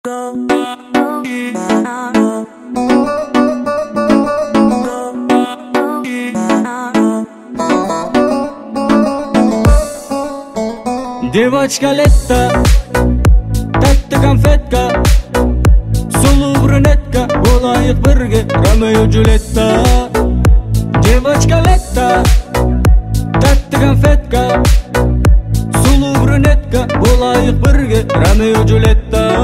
Девочка лето, тәтті конфетка, сұлу брюнетка, болайық бірге Ромео Джульетта. Девочка лето, тәтті конфетка, сұлу брюнетка, болайық бірге Ромео Джульетта.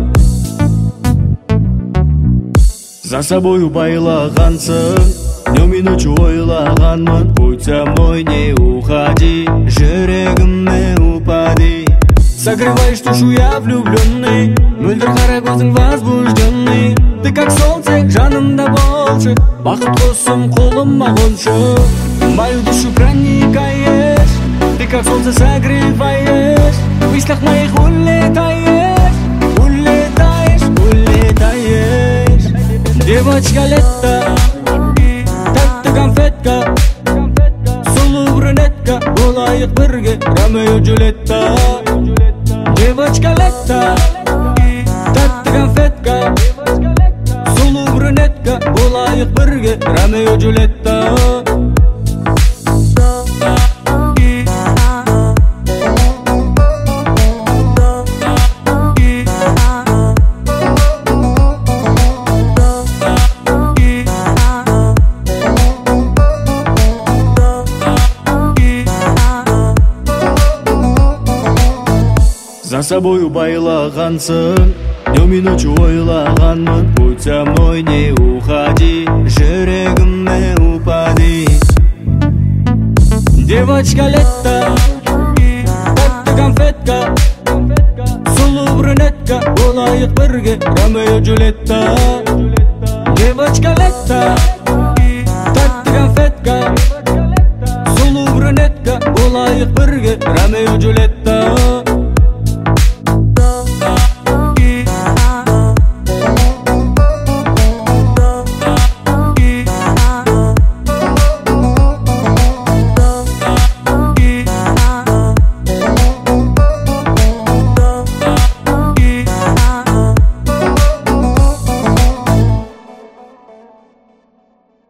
За собою байлағансың, днем и ночью ойлағанмын, будь со мной не уходи, жүрегіме упади. Согреваешь душу, я влюбленный, мөлдір қара көзің возбужденный. Ты как солнце, жанымда болшы, бақыт құсым қолыма қоншы. Мою душу проникаешь, ты как солнце согреваешь, в мыслях моих улетаешь, улетаешь, улетаешь. Девочка лето, тәтті конфетка, сұлу брюнетка, болайық бірге Ромео Джульетта. Девочка лето, тәтті конфетка, сұлу брюнетка, болайық бірге Ромео Джульетта. За собою байлағансың, днем и ночью ойлағанмын, будь со мной не уходи, жүрегіме упади. Девочка лето, тәтті конфетка, сұлу брюнетка, болайық бірге Ромео Джульетта. Девочка лето, тәтті конфетка, сұлу брюнетка, болайық бірге Ромео Джульетта.